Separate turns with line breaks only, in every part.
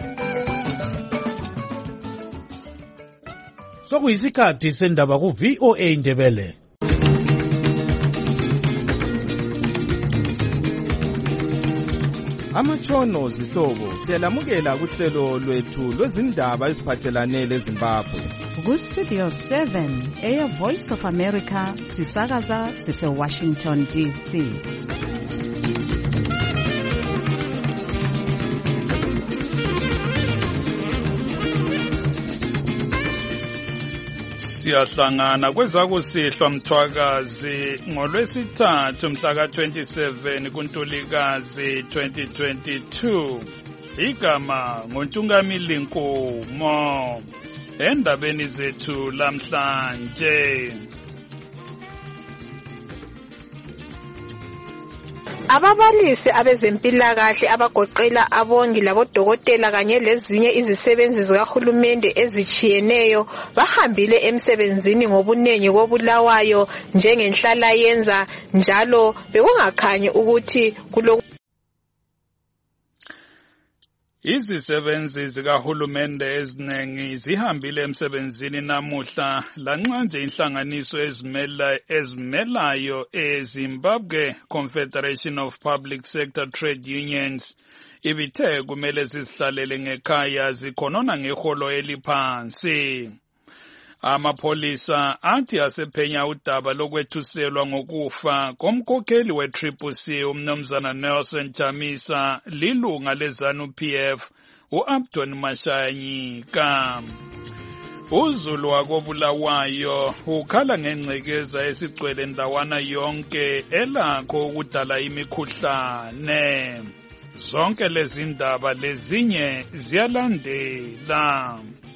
Sokuyisikhathi sendaba ku VOA Indebele.
Amatshono zihlobo siyalamukela kuhlelo lwethu lwezindaba eziphathelane leZimbabwe.
Ku-Studio 7 Air Voice of America sisakaza sise-Washington DC.
Siyahlangana kwezakusihlwa Mthwakazi ngolwesithathu mhla ka-27 kuNtulikazi 2022. Igama nguNtungamili Nkomo. Endabeni zethu lamhlanje.
Ababalisi abezempilakahle abagoqela abongi labodokotela kanye lezinye izisebenzi zikahulumende ezitshiyeneyo bahambile emsebenzini ngobunengi koBulawayo njengenhlala yenza njalo bekungakhanyi ukuthi
Izisebenzi zikahulumende eziningi zihambile emsebenzini namuhla lanxa nje inhlanganiso ezimelayo eZimbabwe Confederation of Public Sector Trade Unions ibithe kumele zizihlalele ngekhaya zikhonona ngeholo eliphansi. Amapholisa athi asephenya udaba lokwethuselwa ngokufa komkhokheli we-CCC umnumzana Nelson Chamisa lilunga leZANU-PF u-Abdon Mashanyika. Uzulu wakoBulawayo ukhala ngengcekeza esigcwele ndawana yonke elakho ukudala imikhuhlane. Zonke lezi ndaba lezinye ziyalandela.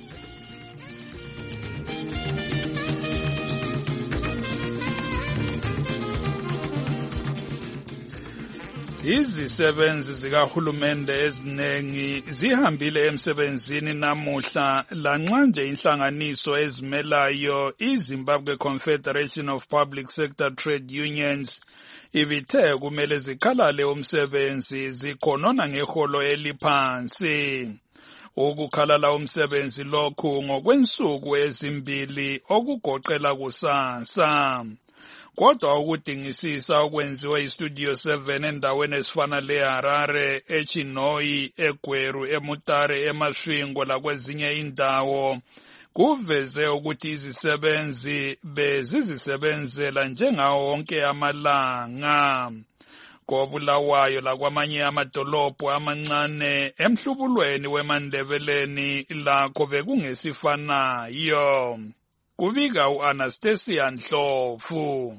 Izisebenzi zikahulumende eziningi zihambile emsebenzini namuhla lanxa nje inhlanganiso ezimelayo iZimbabwe Confederation of Public Sector Trade Unions ibithe kumele zikhalale umsebenzi zikhonona ngeholo eliphansi. Ukukhalala umsebenzi lokhu ngokwensuku ezimbili okugoqela kusasa. Kodwa ukudingisisa okwenziwe iStudio 7 endaweni ezifana leHarare, eChinhoyi, eGweru, eMutare, eMashwingo lakwezinye indawo kuveze ukuthi izisebenzi bezizisebenzela njengawo wonke amalanga. KoBulawayo lakwamanye amadolobho amancane emhlubulweni weMandebeleni lakho bekungesifanayo. Kubika uAnastasia Ndlovu.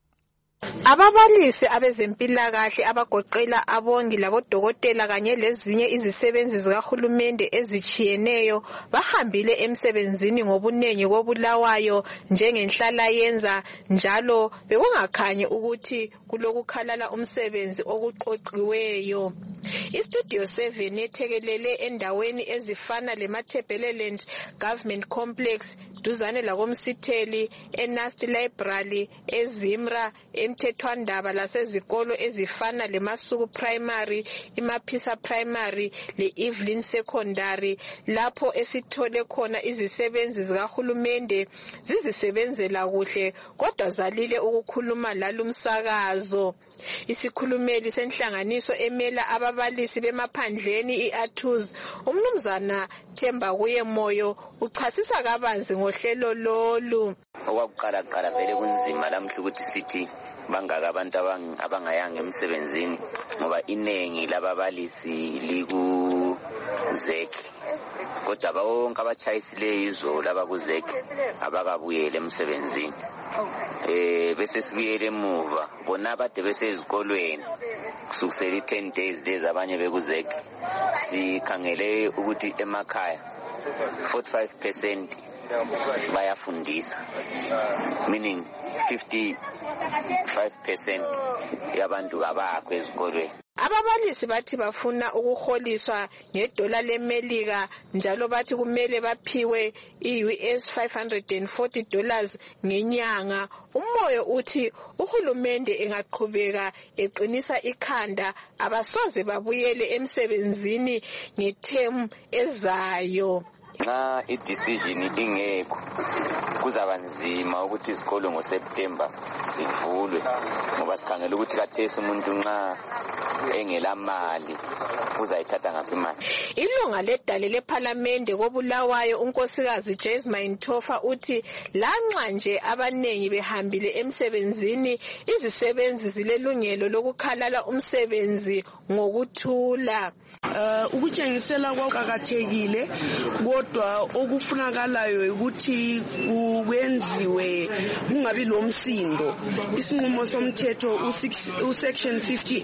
Ababalisi abezempilakahle abagoqela abongi labodokotela kanye lezinye izisebenzi zikahulumende ezitshiyeneyo bahambile emsebenzini ngobunengi koBulawayo njengenhlala yenza njalo bekungakhanyi ukuthi kulokukhalala umsebenzi okuqoqiweyo. iStudio 7 yethekelele endaweni ezifana leMatabeleland Government Complex duzane lakoMsitheli, eNasti Library, eZimra, eMthethwandaba lasezikolo ezifana leMasuku Primary, iMaphisa Primary le-Evelyn Secondary lapho esithole khona izisebenzi zikahulumende zizisebenzela kuhle kodwa zalile ukukhuluma lalumsakazo. Isikhulumeli senhlanganiso emela ababalisi bemaphandleni iATUZ umnumzana Themba Kuyemoyo uchasisa kabanzi ngohlelo lolu.
Okwakuqala vele kunzima lamhla ukuthi sithi bangaka abantu abangayanga emsebenzini ngoba inengi lababalisi liku-ZEC kodwa bonke abatshayisileyo izolo abaku-ZEC abakabuyele emsebenzini. Bese sibuyele emuva bona abade besezikolweni kusukisela 10 days lezi abanye beku-ZEC sikhangele ukuthi emakhaya 45% bayafundisa, meaning 55% yabantu abakho ezikolweni.
Ababalisi bathi bafuna ukuholiswa ngedola leMelika njalo bathi kumele baphiwe iUS $540 ngenyanga. Umoyo uthi uhulumende engaqhubeka eqinisa ikhanda abasoze babuyele emsebenzini ngethemu ezayo.
Nxa i-decision ingekho kuzaba nzima ukuthi izikolo ngoSeptember zivulwe ngoba sikhangela ukuthi kathesi umuntu nxa engela mali uzayithatha ngaphi imali.
Ilunga ledale lePhalamende koBulawayo unkosikazi Jasmine Tofa uthi lanxa nje abanengi behambile emsebenzini izisebenzi zilelungelo lokukhalala umsebenzi ngokuthula.
Ukutshengisela kwaqakathekile kodwa okufunakalayo ukuthi kwenziwe kungabi lomsindo. Isinqumo somthetho usection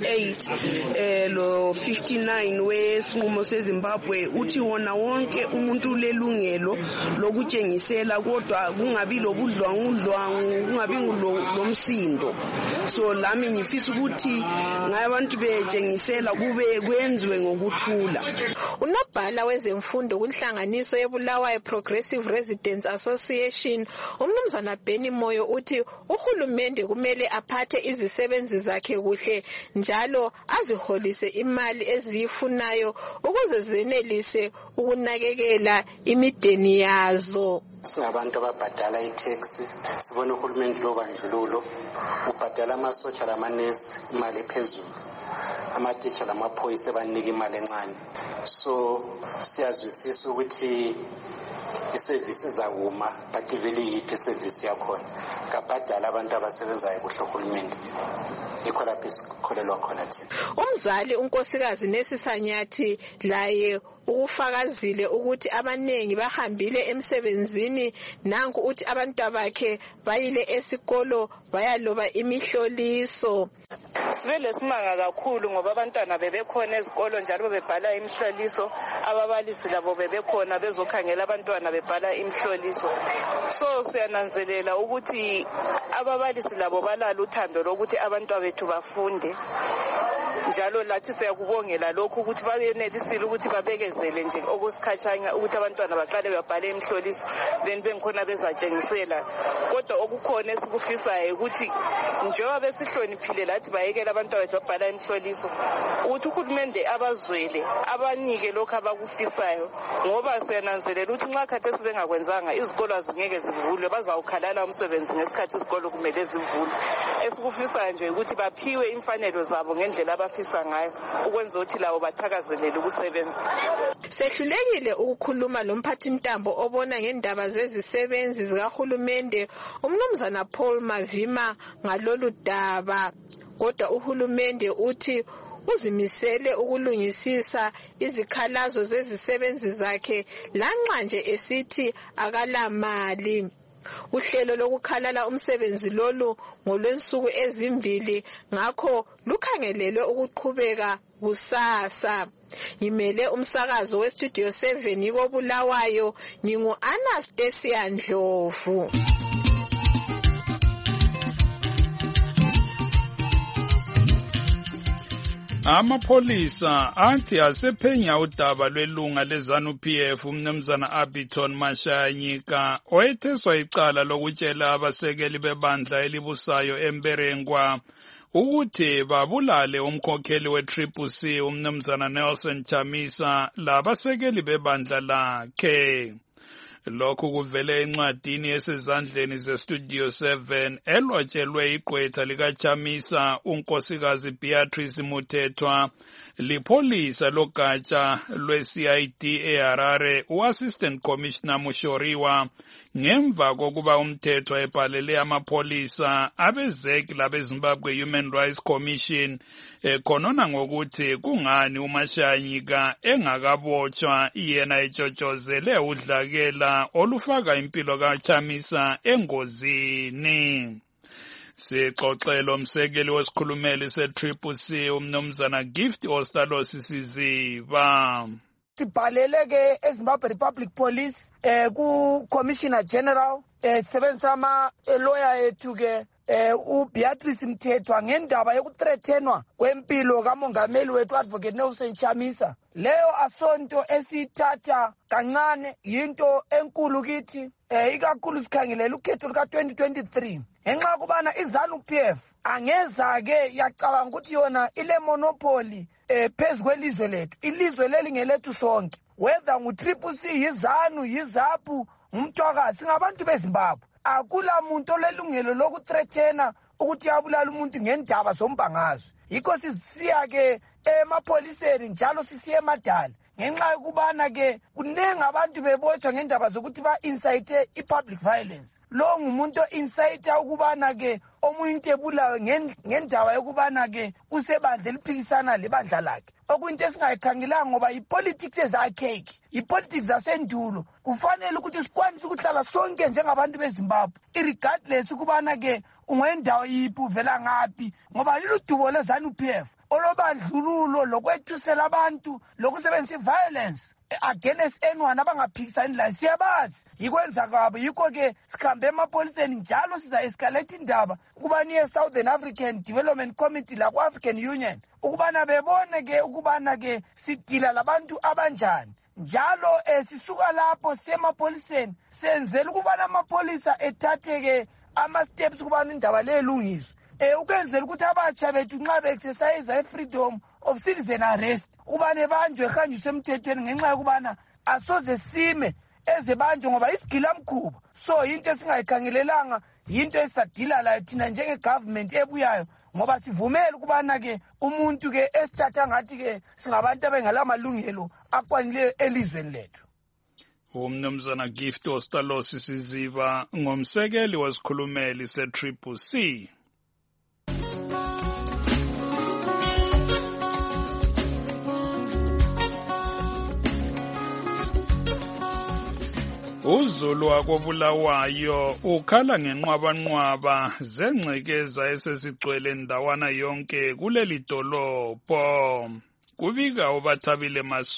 58 lo 59 wesinqumo seZimbabwe uthi wona wonke umuntu ulelungelo lokutshengisela kodwa kungabi lobudlwangudlwangu kungabi lomsindo. So lami ngifisa ukuthi ngabantu betshengisela kube kwenziwe ngokuthula.
Unobhala wezemfundo kunhlanganiso yeBulawayo Progressive Residents Association umnumzana Benny Moyo uthi uhulumende kumele aphathe izisebenzi zakhe kuhle njalo aziholise imali eziyifunayo ukuze zenelise ukunakekela imideni yazo.
Singabantu ababhadala i-tax sibona uhulumende lobandlululo ubhadala amasotsha lamanesi imali ephezulu, amatitsha lamaphoyisa abanika imali encane. So siyazwisisa ukuthi isevisi ezakuma but vele yiphi isevisi yakhona kabhadala abantu abasebenzayo kuhle uhulumende. Yikho lapho sikholelwa khona thina.
Umzali unkosikazi Nesisanyathi laye ukufakazile ukuthi abanengi bahambile emsebenzini nanku uthi abantu bakhe bayile esikolo bayaloba imihloliso.
Sibe lesimanga kakhulu ngoba abantwana bebekhona ezikolo njalo bebhala imihloliso, ababalisi labo bebekhona bezokhangela abantwana bebhala imihloliso. So siyananzelela ukuthi ababalisi labo balalo uthando lokuthi abantwana bethu bafunde. Njalo lathi siyakubongela lokhu ukuthi bayenelisile ukuthi babekezele nje okusikhatshanya ukuthi abantwana baqale babhale imihloliso then bengikhona bezatshengisela. Kodwa okukhona esikufisayo ukuthi njengoba besihloniphile lathi bayekela abantwana bethu babhala imihloliso ukuthi uhulumende abazwele abanike lokho abakufisayo ngoba siyananzelela ukuthi nxa khathesi bengakwenzanga izikolo azingeke zivulwe bazawukhalala umsebenzi ngesikhathi izikolo kumele zivulwe. Esikufisayo nje ukuthi baphiwe imfanelo zabo ngendlela abafisa ngayo ukwenza ukuthi labo bathakazelele ukusebenza.
Sehlulekile ukukhuluma lomphathintambo obona ngendaba zezisebenzi zikahulumende umnumzana Paul Mavima ngalolu daba. Kodwa uhulumende uthi uzimisele ukulungisisa izikhalazo zezisebenzi zakhe lanxa nje esithi akalamali. Uhlelo lokukhalala umsebenzi lolu ngolwensuku ezimbili ngakho lukhangelelwe ukuqhubeka kusasa. Ngimele umsakazo weStudio 7 koBulawayo ngingu-Anastasia Ndlovu.
Amapholisa athi asephenya udaba lwelunga leZANU-PF umnumzana Abiton Mashanyika oyetheswa icala lokutshela abasekeli bebandla elibusayo eMberengwa ukuthi babulale umkhokheli we-CCC umnumzana Nelson Chamisa labasekeli bebandla lakhe. Lokhu kuvele encwadini esezandleni zeStudio 7 elotshelwe igqwetha likaChamisa unkosikazi Beatrice Mutethwa lipholisa logatsha lwe-CID eHarare u-Assistant Commissioner Mushoriwa ngemva kokuba umthethwa ebhalele amapholisa abezeki labeZimbabwe Human Rights Commission ekhonona ngokuthi kungani uMashanyika engakabotshwa yena etshotshozele udlakela olufaka impilo kaChamisa engozini. Sixoxelo umsekeli wesikhulumeli se-CCC umnumzana Gift Ostalos Siziba.
Sibhalele ke eZimbabwe Republic Police ku Commissioner General sebenzisa ama lawyer ethu ke uBeatrice Mthethwa ngendaba yokuthreathenwa kwempilo kamongameli wethu Advocate Nelson Chamisa. Leyo asonto esithatha kancane yinto enkulu kithi ikakhulu sikhangelela ukhetho luka 2023 ngenxa kubana iZANU-PF angeza ke yacabanga ukuthi yona ile monopoly phezulu kwelizwe lethu. Ilizwe leli ngelethu sonke, whether ngu-CCC, yiZANU, yiZAPU, umthwakazi, singabantu beZimbabwe. Akula muntu olelungelo lokuthreathena ukuthi yabulala umuntu ngendaba zombangazwe. Yikho sisiya ke emapholiseni njalo sisiya emadala ngenxa yokubana ke kuningi abantu bebotshwa ngendaba zokuthi ba-incite i-public violence. Lo ngumuntu o-incite ukubana ke omuntu ebulawe ngendaba yokubana ke usebandla eliphikisana lebandla lakhe. Okuyinto esingayikhangelanga ngoba i-politics ezi-archaic, i-politics zasendulo. Kufanele ukuthi sikwanise ukuhlala sonke njengabantu beZimbabwe, irregardless ukubana ke ungendawo yiphi uvela ngaphi, ngoba liludubo leZANU-PF olobandlululo lokwethusela abantu lokusebenzisa i-violence against anyone abangaphikisani la siyabazi yikwenza kwabo. Yikho ke sikhambe emapholiseni njalo siza-escalate indaba ukuba niye Southern African Development Committee la ku-African Union ukubana bebone ke ukubana ke sidila labantu abanjani. Njalo sisuka lapho siye emapholiseni senzela ukubana amapholisa ethathe ke ama-steps ukubana indaba leyilungiswe. Ukwenzela ukuthi abatsha bethu nxa be-exercise i-freedom of citizen arrest ukubane banjwe ehanjiswe emthethweni ngenxa yokubana asoze sime ezebanjwe ngoba isigilamkhuba. So yinto esingayikhangelelanga, yinto esadila layo thina njenge-government ebuyayo ngoba sivumele ukubana ke umuntu ke esithatha ngathi ke singabantu abengalamalungelo akwanileyo elizweni lethu.
Umnumzana Gift Ostalosi Siziba ngomsekeli wesikhulumeli se-CCC. uZulu wakobulawayo ukhala ngenqwabanqwaba zengcekeza esesigcwele indawana yonke kuleli dolopho. Kubika uBathabile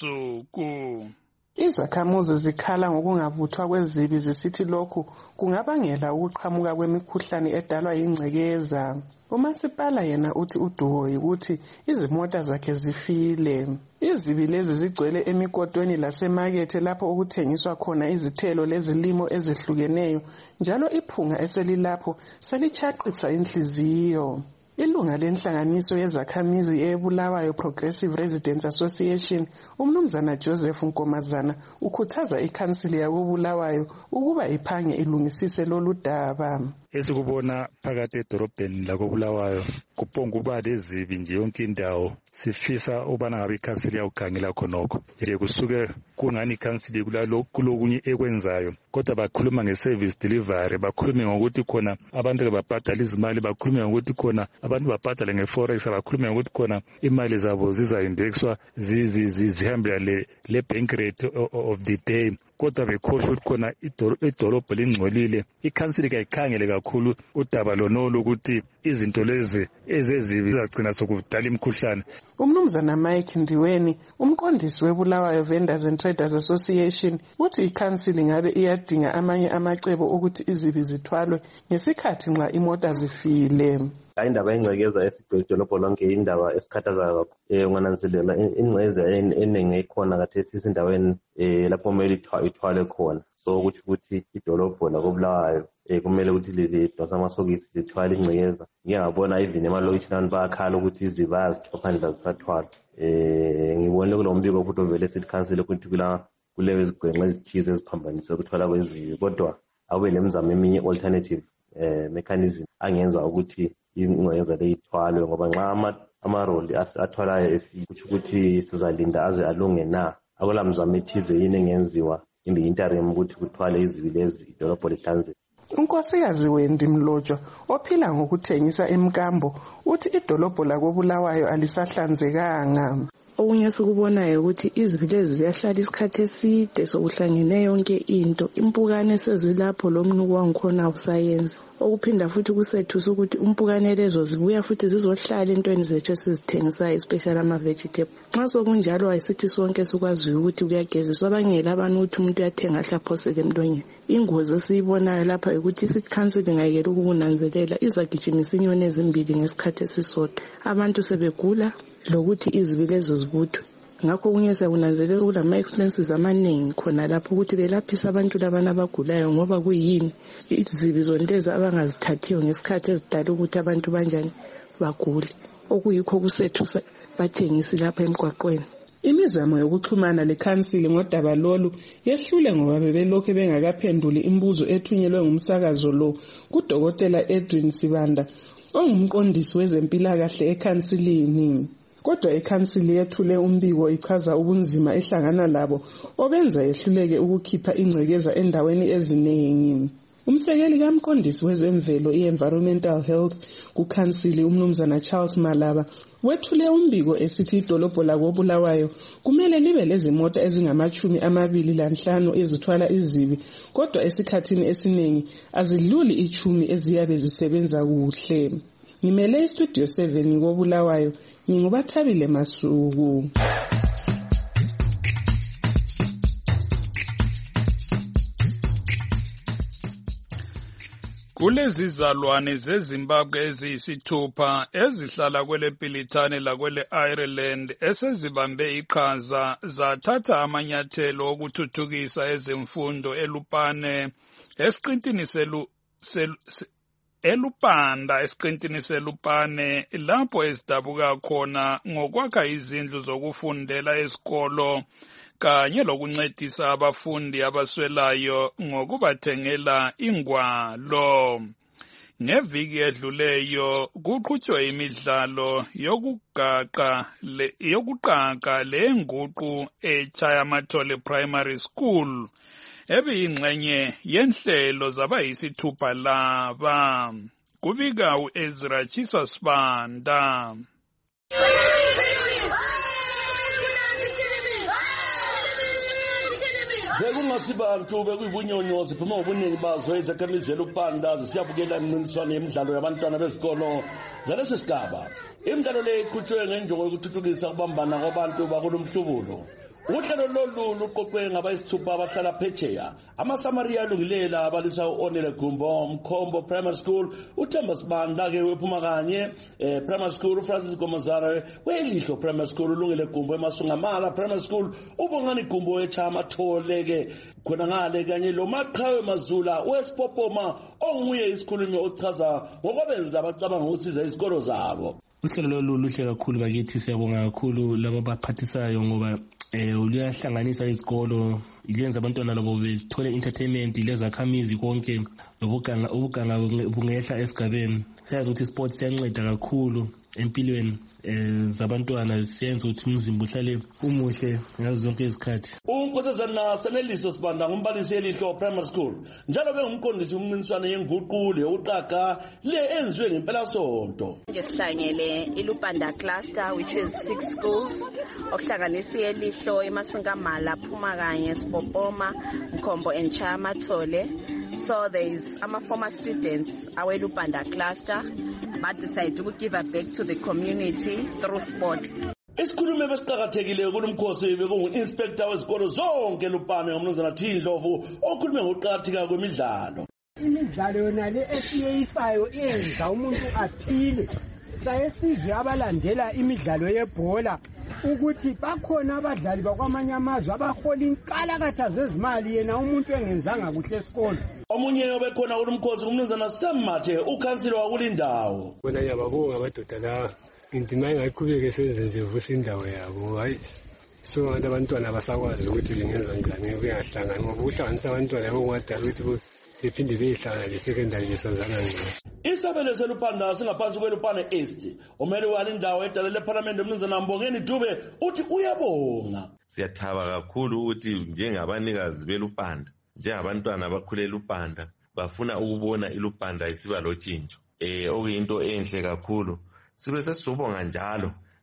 Masuku.
Izakhamuzi zikhala ngokungavuthwa kwezibi zisithi lokhu kungabangela ukuqhamuka kwemikhuhlane edalwa yingcekeza. Umasipala yena uthi udubo ukuthi izimota zakhe zifile. Izibi lezi zigcwele emikodweni lasemakethe lapho okuthengiswa khona izithelo lezilimo ezihlukeneyo, njalo iphunga eselilapho selichaqisa inhliziyo. Ilunga lenhlanganiso yezakhamizi eBulawayo Progressive Residents Association, umnumzana Joseph Nkomazana, ukhuthaza ikhansili yakobulawayo ukuba iphange ilungisise lolu daba.
Esikubona phakathi edorobheni lakobulawayo kuphonga kuba lezibi nje yonke indawo. Sifisa ubana ngabe ikhansili yawukhangela khonokho nje kusuke kungani ikhansili kulokunye ekwenzayo, kodwa bakhuluma nge-service delivery, bakhulume ngokuthi khona abantu babhadala izimali, bakhulume ngokuthi khona abantu babhadala nge-forex, bakhulume ngokuthi khona imali zabo ziza-indexwa zihambela le bank rate of the day. Kodwa bekhohlwa ukuthi khona idolobho lingcolile. Ikhansili kayikhangele kakhulu udaba lonolo ukuthi izinto lezi ezezibi zizagcina sokudala imikhuhlane.
Umnumzana Mike Ndiweni, umqondisi weBulawayo Vendors and Traders Association, uthi ikhansili ngabe iyadinga amanye amacebo ukuthi izibi zithwalwe ngesikhathi nxa imota zifile.
Indaba engcekeza esidolobho lonke indaba esikhathazayo kakhulu. Ungananzelela ingcekeza eningi ekhona khathesi izindaweni lapho kumele ithwale khona. So ukuthi idolobho lakobulawayo kumele ukuthi lidonsa amasokisi lithwale ingcekeza. Ngiyabona even emalokishini abantu bayakhala ukuthi iziba zikhophandla zisathwala. Ngibone kulo mbiko futhi ovele sithi council ukuthi kuleyo izigwenxa ezithize eziphambanisa ukuthwala kwezibi, kodwa abe nemizamo eminye alternative mechanism angenza ukuthi ingcekeza leyithwalwe, ngoba nxa amaroli athwalayo efika ukuthi sizalinda aze alunge na. Akula mzamo ethize yini engenziwa in the interim ukuthi kuthwale izibi lezi idolobho lihlanzeke.
Unkosikazi Wendi Mlotshwa ophila ngokuthengisa emkambo uthi idolobho lakobulawayo alisahlanzekanga. Okunye sikubonayo ukuthi izibi lezi ziyahlala isikhathi eside sokuhlangene yonke into. Impukane sezilapho lo mnuko wangikhona awusayenzi. Okuphinda futhi kusethusa ukuthi umpukane lezo zibuya futhi zizohlala entweni zethu esizithengisayo, especially ama-vegetable. Nxa sokunjalo ayisithi sonke sikwaziyo ukuthi kuyageziswa. Abangela abantu ukuthi umuntu uyathenga ahlaphosele emlonyeni. Ingozi esiyibonayo lapha ukuthi i-counselling ayekela ukukunanzelela, izagijimisa inyoni ezimbili ngesikhathi esisodwa. Abantu sebegula lokuthi izibi lezo zibuthwe. Ngakho kunye siyakunanzelela ukuthi ama-expenses amaningi khona lapho ukuthi belaphisa abantu labana abagulayo, ngoba kuyini izibi zonlezi abangazithathiyo ngesikhathi ezidala ukuthi abantu banjani bagule, okuyikho kusethusa bathengisi lapha emgwaqweni.
Imizamo yokuxhumana lekhansili ngodaba lolu yehlule ngoba bebelokhu bengakaphenduli imibuzo ethunyelwe ngumsakazo lo kuDokotela Edwin Sibanda ongumqondisi wezempilakahle ekhansilini. Kodwa ikhansili yethule umbiko ichaza ubunzima ehlangana labo obenza yehluleke ukukhipha ingcekeza endaweni eziningi. Umsekeli kamqondisi wezemvelo i-environmental health kukhansili umnumzana Charles Malaba wethule umbiko esithi idolobho lakoBulawayo kumele libe lezimota ezingama-25 ezithwala izibi, kodwa esikhathini esiningi azidluli 10 eziyabe zisebenza kuhle. Ngimele istudio 7 koBulawayo, nginguBathabile Masuku.
Kulezi zalwane zeZimbabwe eziyisithupha ezihlala kwele Pilitane lakwele Ireland esezibambe iqhaza zathatha amanyathelo okuthuthukisa ezemfundo eLupane esiqintini selupane lapho ezidabuka khona ngokwakha izindlu zokufundela esikolo kanye lokuncedisa abafundi abaswelayo ngokubathengela ingwalo. Ngeviki edluleyo kuqhutshwe imidlalo yokuqaqa lenguqu eChayamathole Primary School ebiyingxenye yenhlelo zabayisithupha laba. Kubika uEzra Chiswa-Sibanda.
Bekungasibantu bekuyibunyonyozi phuma ngobuningi bazo izakhamizi eLupanda zisiyabukela imincintiswano yemidlalo yabantwana bezikolo zalesi sigaba. Imidlalo le iqhutshwe ngenjongo yokuthuthukisa ukubambana kwabantu bakulomhlubulo. Uhlelo lolu luqoqwe ngabayisithupha abahlala phetsheya. AmaSamaria alungilela abalisa u-Onele Gumbo Mkhombo Primary School, uThemba Sibanda ke wephuma kanye Primary School, uFrancis Gomazara weLihlo Primary School, uLungile Gumbo eMasungamala Primary School, uBongani Gumbo eChayamathole ke khona ngale kanye lo Maqhawe Mazula weSipopoma onguye isikhulumi ochaza ngokwenza abacabanga ukusiza isikolo zabo.
Uhlelo lolu luhle kakhulu bakithi, siyabonga kakhulu labo baphathisayo ngoba luyahlanganisa izikolo, ilenza abantwana labo bethole entertainment, lezakhamizi konke nobuganga bungehla esigabeni. Siyazi ukuthi sports siyanceda kakhulu empilweni zabantwana, siyenza ukuthi umzimba uhlale umuhle ngazo zonke izikhathi.
uNkosazana Seneliso Sibanda ngumbalisi eLihlo Primary School njalo bengumqondisi umncintiswano yenguqule yokuqaqa le enziwe ngempela sonto.
Ngesihlangele iLupanda cluster which is 6 schools okuhlanganisa eLihlo, eMasungamala, Phuma kanye, Sipopoma, Mkhombo and Chayamathole. So there is former students our Lupanda cluster but decided to give back to the community through sports.
Isikhulume besiqhakathekile kulomkhosi bekungu-inspector wezikolo zonke eLupane ngomnumzana Thindlovu okhulume ngokuqakatheka kwemidlalo.
Imidlalo yona le esiyeyisayo yenza umuntu aphile. Saye sizwe abalandela imidlalo yebhola ukuthi bakhona abadlali bakwamanye amazwe abahola inkalakatha zezimali yena umuntu engenzanga kuhle esikolo.
Omunye obekhona kulomkhosi umnumzana Sammathe ukhansilo wakulindawo.
Bona yababonga amadoda la indima engayiqhubeke sezenzevusa indawo yabo. Hayi so abantwana basakwazi ukuthi bengenza njani ukuyahlangana ngoba ukuhlanganisa abantwana yabo kungadala ukuthi bephinde beyihlangana le-secondary besazana ngco.
Isabelo seLupanda singaphansi kweLupane East. Umele walindawo edala leParliament umnumzana Mbongeni Dube uthi uyabonga.
Siyathaba kakhulu ukuthi njengabanikazi beLupanda, njengabantwana abakhule eLupanda bafuna ukubona iLupanda isiba lotshintsho. Okuyinto enhle kakhulu. Sibe sesizobonga njalo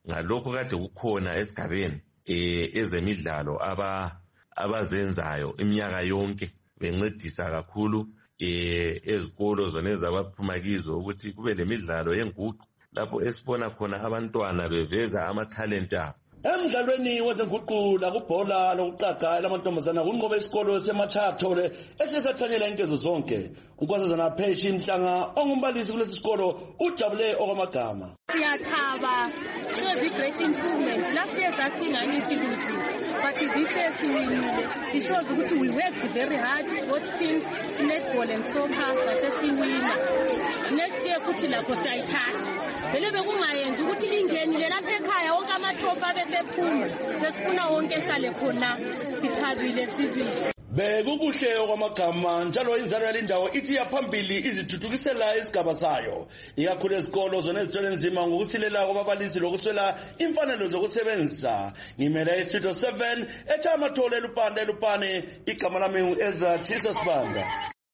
ngalokho kade kukhona esigabeni ezemidlalo abazenzayo iminyaka yonke bencedisa kakhulu ezikolo zona ezabaphuma kizo ukuthi kube lemidlalo yenguqu lapho esibona khona abantwana beveza amathalente abo.
Emdlalweni wezenguqula kubhola lokuqaga lamantombazana kunqobe isikolo seMachathole esisathanyela inkezo zonke. Unkosazana Pheshi Mhlanga ongumbalisi kulesi sikolo ujabule okwamagama.
Siyathaba, shows a great improvement. Last year sasingani sibuthi, but this year siwinile. It shows ukuthi we worked very hard, both teams, netball and soccer, sasesiwina. Next year futhi lapho siyayithatha. Vele bekungayenzi ukuthi lingenile lapha ekhaya wonke amatropa abesephuma. Sesifuna wonke ehlale khona sithabile sibili.
Bekukuhle okwamagama njalo inzalo yalindawo ithi yaphambili izithuthukisela isigaba sayo. Ikakhulu ezikolo zona ezithwele nzima ngokusilela kwababalisi lokuswela imfanelo zokusebenza. Ngimele iStudio 7 eChamathole eLupane igama lami Ezra Jesus Banda.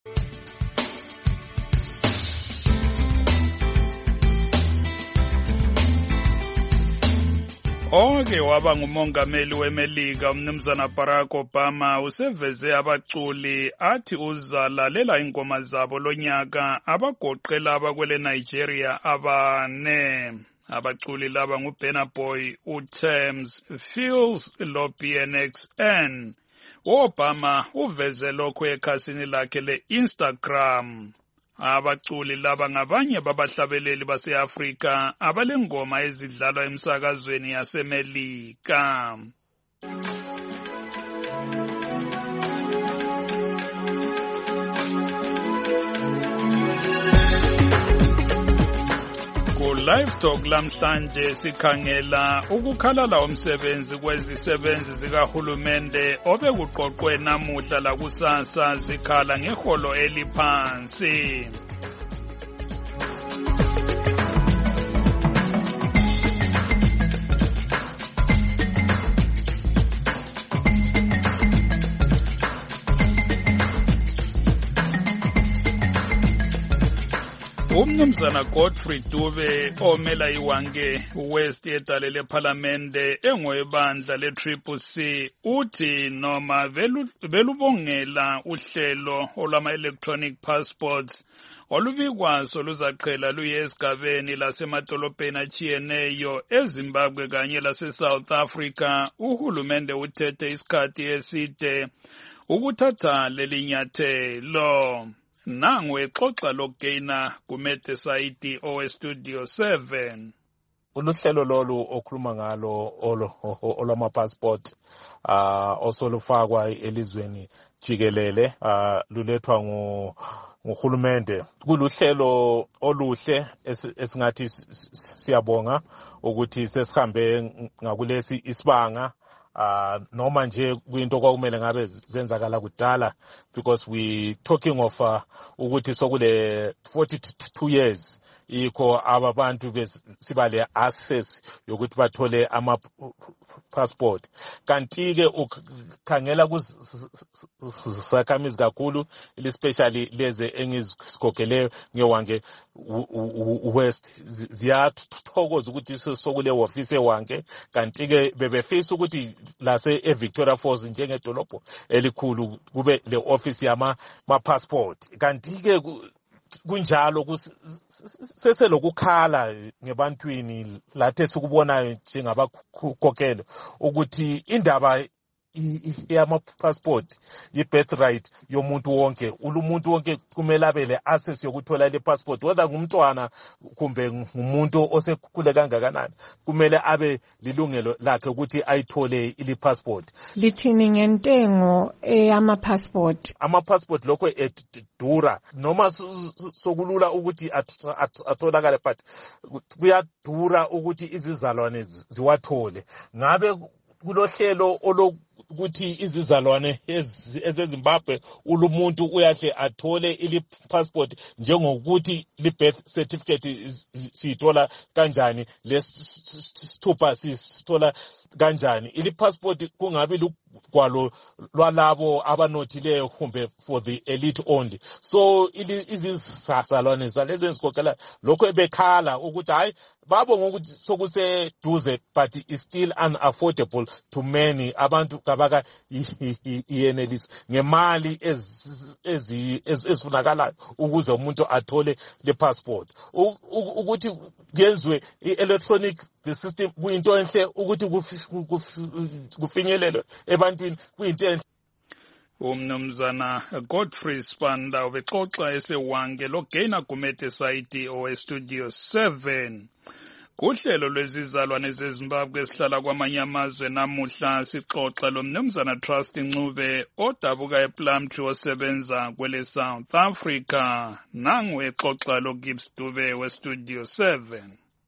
Oke waba ngumongameli weMelika umnumzana Barack Obama useveze abaculi athi uzalalela ingoma zabo lonyaka abagoqela abakwele Nigeria abane. Abaculi laba nguBurna Boy, uTems, Phils, lo-BNXN. Obama uveze lokho ekhasini lakhe le-Instagram. Abaculi laba ngabanye babahlabeleli base-Afrika abalengoma ezidlalwa emsakazweni yaseMelika. Ku-Live Talk lamhlanje sikhangela ukukhalala umsebenzi kwezisebenzi zikahulumende obekuqoqwe namuhla lakusasa zikhala ngeholo eliphansi. Umnumzana Godfrey Dube omela iWange West edale lePhalamende engwebandla le-CCC uthi noma belubongela uhlelo olwama-electronic passports olubikwaso luzaqhela luye esigabeni lasemadolobheni achiyeneyo eZimbabwe kanye lase-South Africa, uhulumende uthethe isikhathi eside ukuthatha lelinyathelo. Nangu exoxa lokugeyina kumete saiti oweStudio 7.
Uluhlelo lolu okhuluma ngalo olwama-passport osolufakwa elizweni jikelele lulethwa nguhulumende. Kuluhlelo oluhle esingathi siyabonga ukuthi sesihambe ngakulesi isibanga. Noma nje kwinto kwakumele ngabe zenzakala kudala, because we talking of ukuthi sokule 42 years ikho ababantu besibale access yokuthi bathole ama passport. Kanti ke ukhangela kuzakhamizi kakhulu especially leze engizigogeleyo ngeWange West ziyathokoza ukuthi sokule office eWange. Kanti ke bebefisa ukuthi lase eVictoria Falls njengedolobho elikhulu kube le office yama passport. Kanti ke kunjalo seselokukhala ngebantwini lathe sikubonayo njengabakhokhelo ukuthi indaba yama-passport yi-birthright yomuntu wonke. Umuntu wonke kumele abe le-access yokuthola le-passport, whether ngumntwana kumbe ngumuntu osekhule kangakanani, kumele abe lilungelo lakhe ukuthi ayithole ile-passport.
Lithini ngentengo yama-passport?
Ama-passport lokho edura noma sokulula ukuthi atholakale, but kuyadura ukuthi izizalwane ziwathole. Ngabe kulohlelo ukuthi izizalwane ezeZimbabwe umuntu uyahle athole ili passport njengokuthi li birth certificate siyithola kanjani lesithupha sithola kanjani ili passport kungabi lugwalo lwalabo abanothileyo kumbe for the elite only. So izizalwane zalezi ezikhokhela lokho ebekhala ukuthi hayi babo ngokuthi sokuseduze but it's still unaffordable to many abantu kabaka iyenelisi ngemali ezifunakalayo ukuze umuntu athole le passport ukuthi kuyenzwe i-electronic the system kuyinto enhle ukuthi kufinyelelwe ebantwini kuyinto enhle.
Umnumzana Godfrey Sibanda ubexoxa esewange loGaina Gumede Saidi oweStudio 7. Kuhlelo lwezizalwane zeZimbabwe esihlala kwamanye amazwe namuhla sixoxa lomnumzana Trust Ncube odabuka ePlumtree osebenza kwele South Africa. Nangu exoxa loGibbs Dube weStudio 7.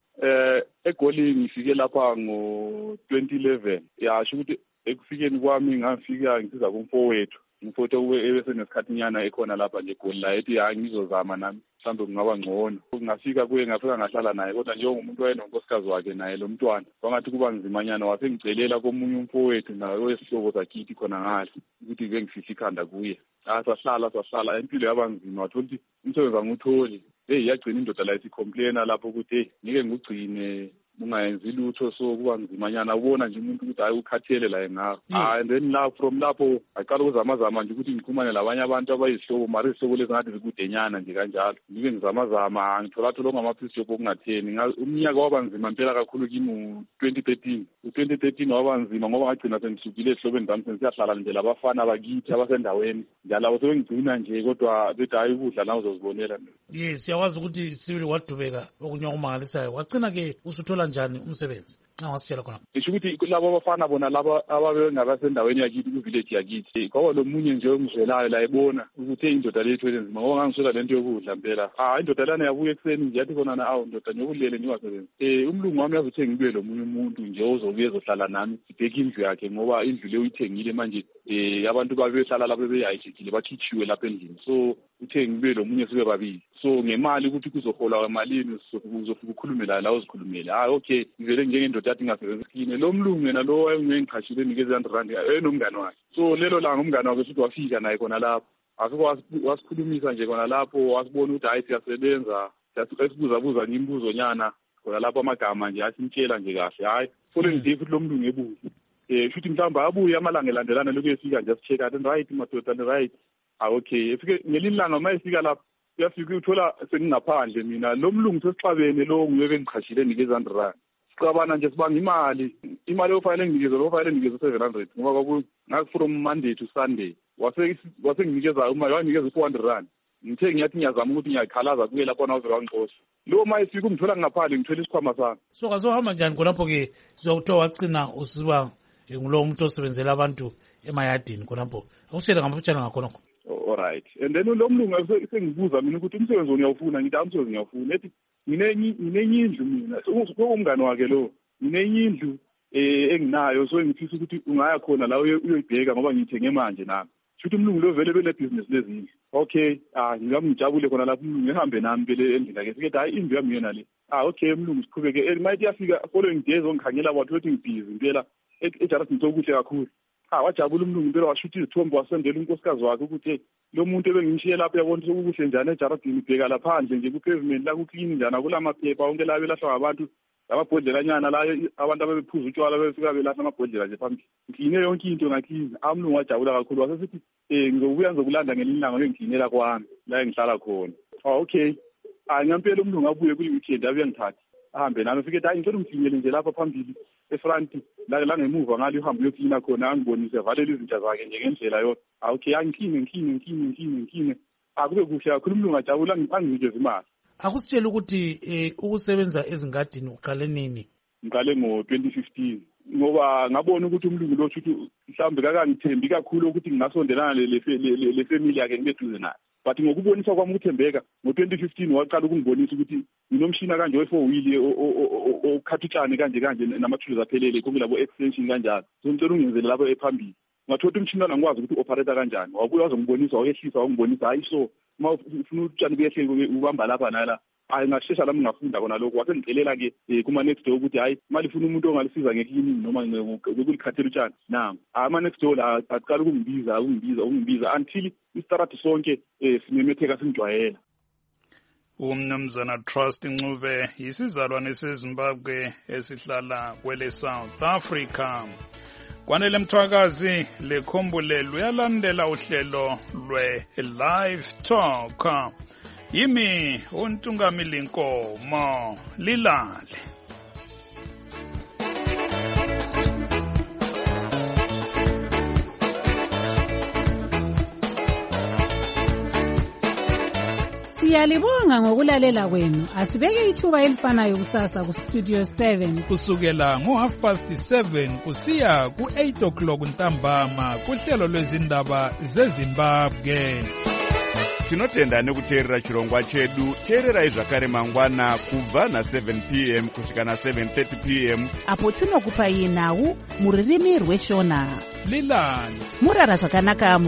eGoli ngifike lapha ngo-2011 yasho ukuthi ekufikeni kwami ngafika ngisiza kumfowethu umfowethu ebesenesikhathi nyana ekhona lapha nje eGoli la ethi hayi ngizozama nami mhlawumbe kungaba ngcono ngafika kuye ngafika ngahlala naye kodwa njengomuntu wayenonkosikazi wakhe naye lo mntwana kwangathi kuba nzimanyana wasengicelela komunye umfowethu naye wesihlobo sakithi khona ngale ukuthi bengifihla ikhanda kuye sahlala impilo yabanzima wathola ukuthi umsebenzi angutholi yagcina indoda la isicomplaina lapho ukuthi ngike ngugcine ungayenzi lutho so kuba nzimanyana ubona nje umuntu ukuthi hayi ukhathele la engakho and then from lapho aqala ukuzamazama nje ukuthi ngikhumane labanye abantu abayisihlobo mari isihlobo lezi ngathi zikudenyana nje kanjalo ngike ngizamazama ngithola ongamaphisi job okungatheni umnyaka waba nzima impela kakhulu kimi u2013 waba nzima ngoba ngagcina sengisukile esihlobeni zami sensiyahlala nje labafana bakithi abasendaweni njalo sebengigcina nje kodwa bethi hayi ukudla nawe uzozibonela.
Yes siyawazi ukuthi sibili wadubeka okunya okumangalisayo wagcina ke usuthola njani umsebenzi ngasitshela khona
isho ukuthi labo abafana bona laba ababengabasendaweni yakithi ku-village yakithi kwaba lo munye nje ongizwelayo la ebona ukuthi indoda lethu enzima ngoba ngangiswela lento yokudla mpela indoda lana yabuya ekuseni nje yathi khona awu ndoda nyokulele ngiwasebenzi umlungu wami yazothi ngibuye lo munye umuntu nje ozobuye ezohlala nami sibheke indlu yakhe ngoba indlu le uyithengile manje abantu babehlala lapho beyayijikile bakhitshiwe lapha endlini so uthe ngibuye lo munye sibe babili so ngemali ukuthi kuzoholwa emalini uzofika ukhulumela la uzikhulumele okay ngivele njengendoda yathi ngasebenzisine lo mlungu yena lo wayengiqhashile nikeze R100 enomngane wakhe so lelo langa umngane wakhe futhi wafika naye khona lapho afike wasikhulumisa nje khona lapho wasibona ukuthi hayi siyasebenza siyasibuza imibuzo nyana khona lapho amagama nje asimtshela nje kahle hayi following day futhi lo mlungu ebuye futhi mhlawumbe abuye amalanga elandelana lokhu efika nje asicheka athi right madoda right okay efike ngelinye ilanga mayefika lapho uyafika uthola sengingaphandle mina lo mlungu sesixabene lo nguye bengiqhashile nikeze R100 sicabana nje sibanga imali ofanele nginikeze R700 ngoba from Monday to Sunday wasenginikeza imali wanikeza R400 ngithe ngiyathi ngiyazama ukuthi ngiyakhalaza kuye lapho nawuvela wangixosha lo mayefika umthola ngaphandle ngithola isikhwama sami
so kazohamba njani khonapho ke sizokuthiwa wagcina usiba ngulo muntu osebenzela abantu emayadini khonapho akusitshele ngamafutshane ngakhonokho.
Alright and then lo mlungu sengibuza mina ukuthi umsebenzi ngiyawufuna ngithi umsebenzi ngiyawufuna ethi nginenye indlu mina umngane wakhe lo nginenye indlu enginayo so ngifisa ukuthi ungaya khona la uyoyibheka ngoba ngithenge manje nami futhi umlungu lo vele bele business lezini okay ngijabule khona lapho umlungu ehambe nami phela endlini yakhe sithi hayi indlu yami yona le okay umlungu siqhubeke mayithi yafika following days ongikhangela wathi uthi ngibhizi impela ejarasi ngitokuhle kakhulu wajabula umlungu impela washutha izithombe wasendela unkosikazi wakhe ukuthi lo muntu ebengimshiye lapho yabona ukuhle njani ejaradini ubheka laphandle nje ku-pavement la kuclean njani akulamaphepha onke la belahlwa ngabantu amabhodlelanyana la abantu abebephuza utshwala befika belahla amabhodlela nje phambili ngikline yonke into ngakhini umlungu wajabula kakhulu wasesithi ngizobuya ngizokulanda ngelinye ilanga bengiklinela kwami la engihlala khona okay ngampela umlungu abuye kuli-weekend abuye ngithathe ahambe nami ufike hayi ngicela ungiklinele nje lapha phambili efront la ngemuva ngale uhambe uyoklina khona angibonise valele izinto zakhe nje ngendlela yona okay angikline akube kuhle kakhulu umlungu ajabula anginikeze imali.
Akusitshela ukuthi ukusebenza ezingadini uqale nini?
Ngiqale ngo-2015 ngoba ngabona ukuthi umlungu lo futhi mhlawumbe kakangithembi kakhulu ukuthi ngingasondelana le family yakhe ngibeduze naye but ngokubonisa kwami ukuthembeka ngo-2015 waqala ukungibonisa ukuthi nginomshina kanje we-4 wheel okhatha utshani kanje namathuluzi aphelele konke labo extension kanjalo so ngicela ungenzele lapho ephambili ngathola umshina wona ngikwazi ukuthi operator kanjani wabuya wazongibonisa wayehlisa wangibonisa hayi so uma ufuna utshani kuyehle ubamba lapha nala hayi ngashesha lami ngafunda kona lokho wase ngixelela-ke kuma-next door ukuthi hayi mali funa umuntu ongalisiza ngeklining noma ngekulikhathela utshani nam ama-next door la aqala ukungibiza until istarati sonke simemetheka simjwayela.
Umnumzana Trust Ncube yisizalwane seZimbabwe esihlala kwele South Africa. Kwanele mthwakazi lekhombulelo uyalandela uhlelo lwe-Live Talk. Yimi uNtungamili Nkomo lilale.
Siyalibonga ngokulalela kwenu. Asibeke ithuba elifanayo kusasa ku Studio 7
kusukela ngo7:30 kusiya ku8:00 ntambama kuhlelo lwezindaba zeZimbabwe.
Tinotenda nekuteerera chirongwa chedu. Teererai zvakare mangwana kubva na7 p.m. kusvika na7:30 p.m.
apo tinokupai nhau muririmi rweshona.
Lilani
murara zvakanaka.